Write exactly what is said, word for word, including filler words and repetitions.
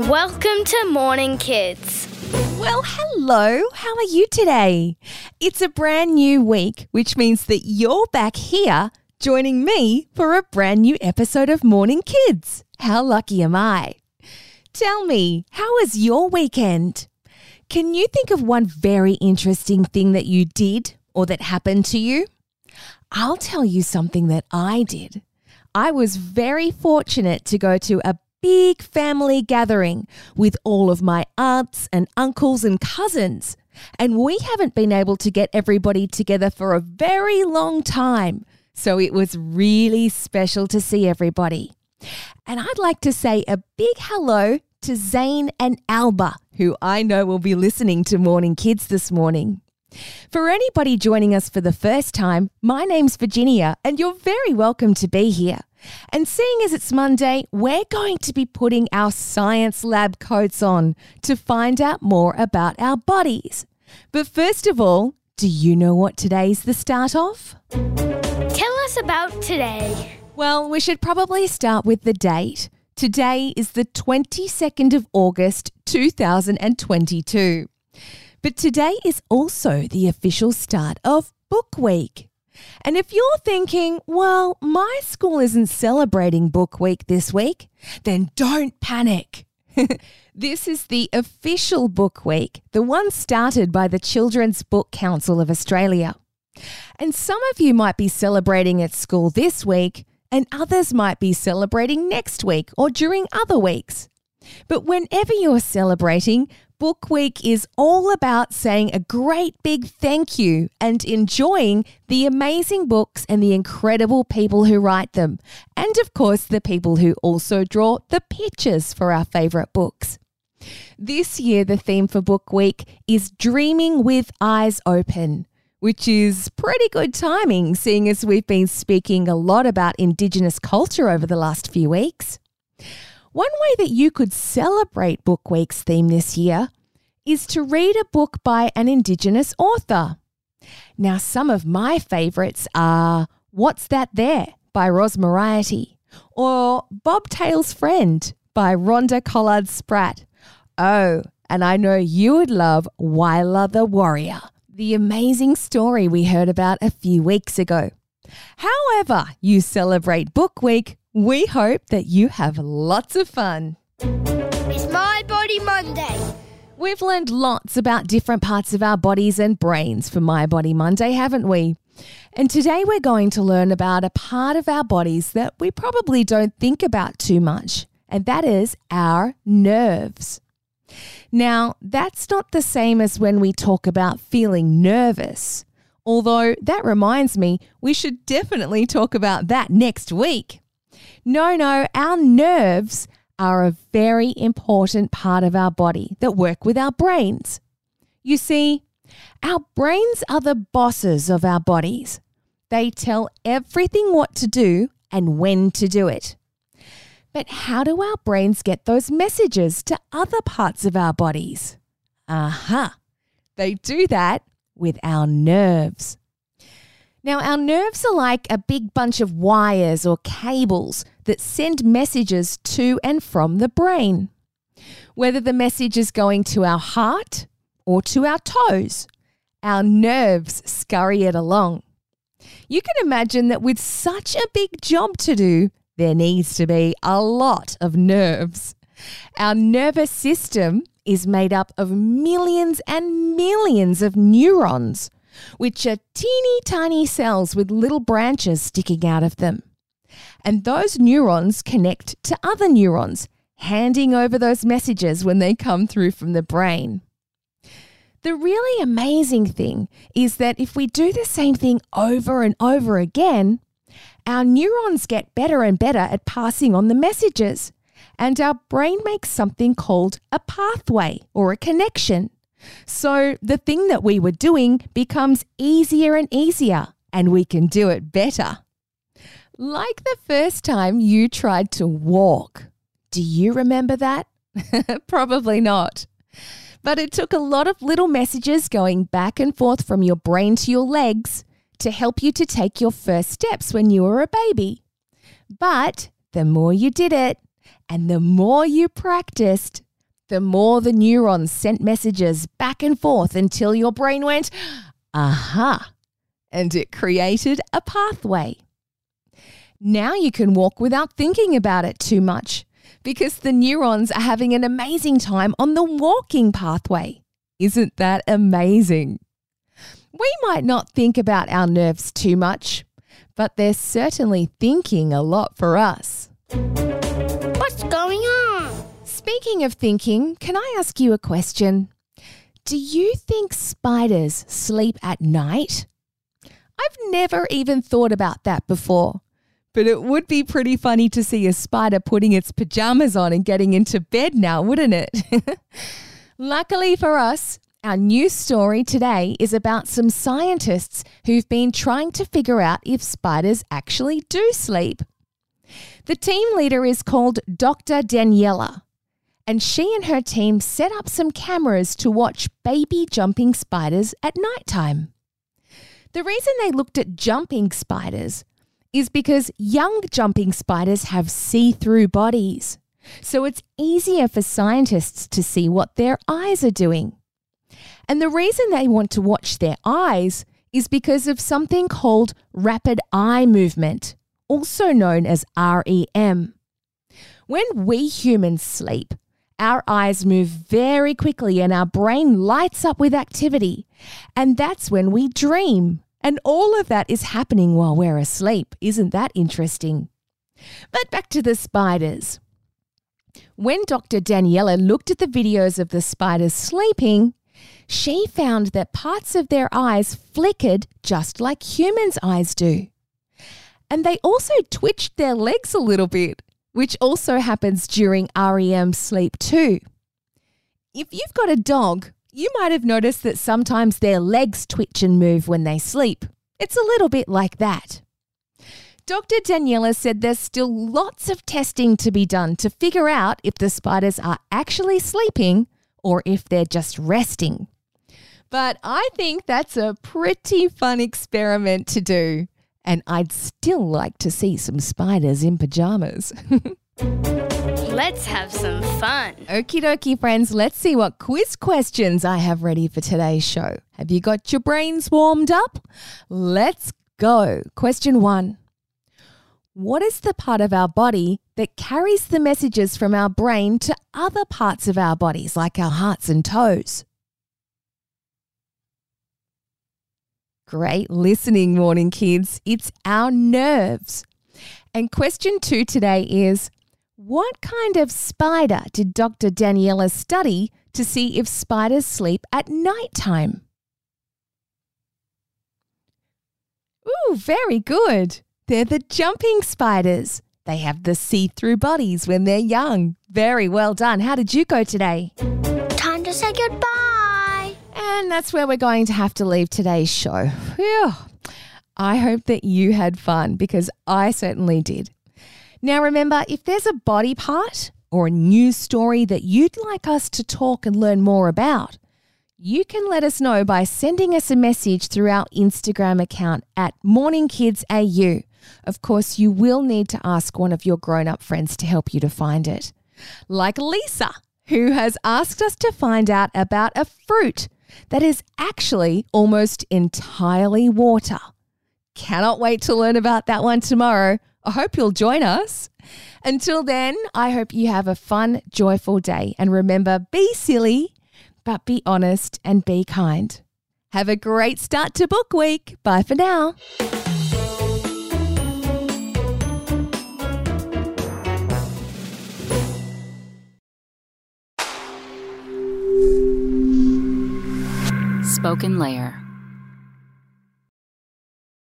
Welcome to Morning Kids. Well, hello. How are you today? It's a brand new week, which means that you're back here joining me for a brand new episode of Morning Kids. How lucky am I? Tell me, how was your weekend? Can you think of one very interesting thing that you did or that happened to you? I'll tell you something that I did. I was very fortunate to go to a big family gathering with all of my aunts and uncles and cousins. And we haven't been able to get everybody together for a very long time. So it was really special to see everybody. And I'd like to say a big hello to Zane and Alba, who I know will be listening to Morning Kids this morning. For anybody joining us for the first time, my name's Virginia, and you're very welcome to be here. And seeing as it's Monday, we're going to be putting our science lab coats on to find out more about our bodies. But first of all, do you know what today's the start of? Tell us about today. Well, we should probably start with the date. Today is the twenty-second of August, two thousand twenty-two. But today is also the official start of Book Week. And if you're thinking, well, my school isn't celebrating Book Week this week, then don't panic. This is the official Book Week, the one started by the Children's Book Council of Australia. And some of you might be celebrating at school this week, and others might be celebrating next week or during other weeks. But whenever you're celebrating, Book Week is all about saying a great big thank you and enjoying the amazing books and the incredible people who write them. And of course, the people who also draw the pictures for our favourite books. This year, the theme for Book Week is Dreaming with Eyes Open, which is pretty good timing, seeing as we've been speaking a lot about Indigenous culture over the last few weeks. One way that you could celebrate Book Week's theme this year is to read a book by an Indigenous author. Now, some of my favourites are What's That There by Ros Moriarty or Bobtail's Friend by Rhonda Collard Spratt. Oh, and I know you would love Wyla the Warrior, the amazing story we heard about a few weeks ago. However you celebrate Book Week, we hope that you have lots of fun. It's My Body Monday. We've learned lots about different parts of our bodies and brains for My Body Monday, haven't we? And today we're going to learn about a part of our bodies that we probably don't think about too much, and that is our nerves. Now, that's not the same as when we talk about feeling nervous, although that reminds me we should definitely talk about that next week. No, no, our nerves are a very important part of our body that work with our brains. You see, our brains are the bosses of our bodies. They tell everything what to do and when to do it. But how do our brains get those messages to other parts of our bodies? Aha! They do that with our nerves. Now, our nerves are like a big bunch of wires or cables that send messages to and from the brain. Whether the message is going to our heart or to our toes, our nerves scurry it along. You can imagine that with such a big job to do, there needs to be a lot of nerves. Our nervous system is made up of millions and millions of neurons, which are teeny tiny cells with little branches sticking out of them. And those neurons connect to other neurons, handing over those messages when they come through from the brain. The really amazing thing is that if we do the same thing over and over again, our neurons get better and better at passing on the messages, and our brain makes something called a pathway or a connection. So the thing that we were doing becomes easier and easier, and we can do it better. Like the first time you tried to walk. Do you remember that? Probably not. But it took a lot of little messages going back and forth from your brain to your legs to help you to take your first steps when you were a baby. But the more you did it and the more you practiced, the more the neurons sent messages back and forth until your brain went, aha, and it created a pathway. Now you can walk without thinking about it too much because the neurons are having an amazing time on the walking pathway. Isn't that amazing? We might not think about our nerves too much, but they're certainly thinking a lot for us. What's going on? Speaking of thinking, can I ask you a question? Do you think spiders sleep at night? I've never even thought about that before, but it would be pretty funny to see a spider putting its pajamas on and getting into bed now, wouldn't it? Luckily for us, our news story today is about some scientists who've been trying to figure out if spiders actually do sleep. The team leader is called Doctor Daniela, and she and her team set up some cameras to watch baby jumping spiders at nighttime. The reason they looked at jumping spiders is because young jumping spiders have see-through bodies, so it's easier for scientists to see what their eyes are doing. And the reason they want to watch their eyes is because of something called rapid eye movement, also known as R E M. When we humans sleep, our eyes move very quickly and our brain lights up with activity. And that's when we dream. And all of that is happening while we're asleep. Isn't that interesting? But back to the spiders. When Doctor Daniela looked at the videos of the spiders sleeping, she found that parts of their eyes flickered just like humans' eyes do. And they also twitched their legs a little bit, which also happens during R E M sleep too. If you've got a dog, you might have noticed that sometimes their legs twitch and move when they sleep. It's a little bit like that. Doctor Daniela said there's still lots of testing to be done to figure out if the spiders are actually sleeping or if they're just resting. But I think that's a pretty fun experiment to do. And I'd still like to see some spiders in pajamas. Let's have some fun. Okie dokie, friends. Let's see what quiz questions I have ready for today's show. Have you got your brains warmed up? Let's go. Question one. What is the part of our body that carries the messages from our brain to other parts of our bodies, like our hearts and toes? Great listening, morning kids. It's our nerves. And question two today is, what kind of spider did Doctor Daniela study to see if spiders sleep at nighttime? Ooh, very good. They're the jumping spiders. They have the see-through bodies when they're young. Very well done. How did you go today? Time to say goodbye. And that's where we're going to have to leave today's show. Phew. I hope that you had fun because I certainly did. Now remember, if there's a body part or a news story that you'd like us to talk and learn more about, you can let us know by sending us a message through our Instagram account at Morning Kids A U. Of course, you will need to ask one of your grown-up friends to help you to find it. Like Lisa, who has asked us to find out about a fruit that is actually almost entirely water. Cannot wait to learn about that one tomorrow. I hope you'll join us. Until then, I hope you have a fun, joyful day. And remember, be silly, but be honest and be kind. Have a great start to book week. Bye for now. Spoken Layer.